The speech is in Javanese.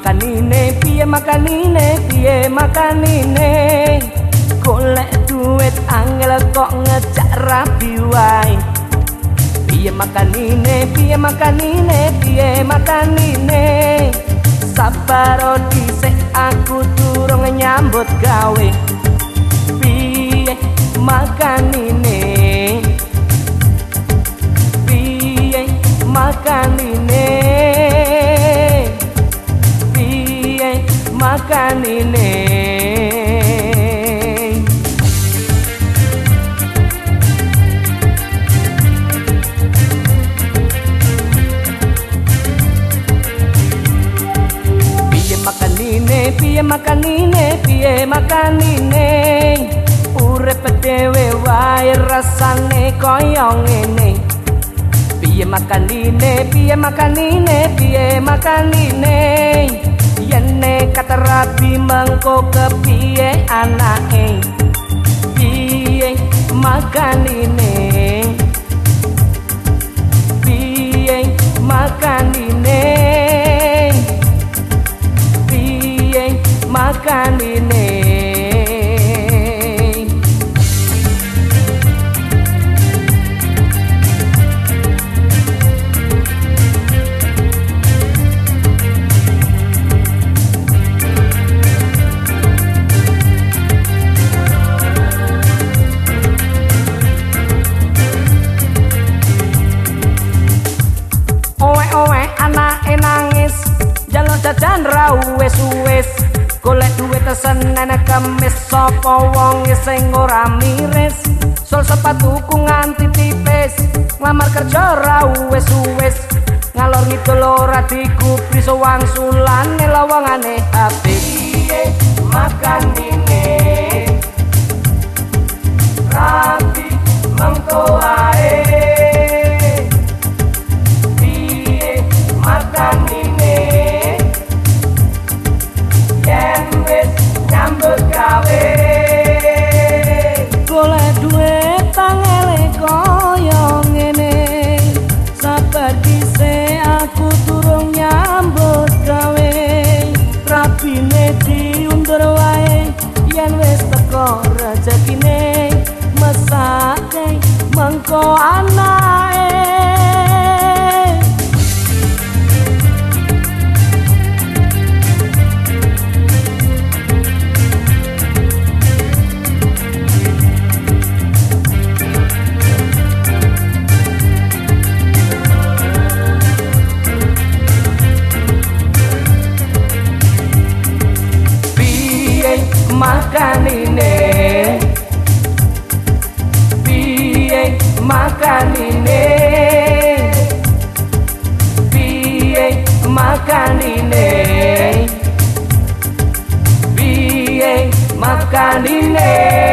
makanine, piye makanine. Golek duit angel kok ngejak rabi wae. Piye makanine. Sabar dhisik aku durung nyambut gawe. Piye makanine. Piye makanine. Urip dhewe wae rasane kaya ngene. Piye makanine. Yene kata rabi mengko kepiye anake. Piye makanine. Anake nangis jaluk jajan ra wis golek duit Senin Kamis sapa wong sing ora miris sol sepatuku nganti tipis nglamar kerja ra wis ngalor ngidul ora digubris wangsulane lowongane ati makanine rapi mengko ae. Golek duit tangele kaya ngene. Sabar dhisik aku durung nyambut gawe. Rabine diundur wae yen wis teko rezekine. Mesake mengko anake. Makanine.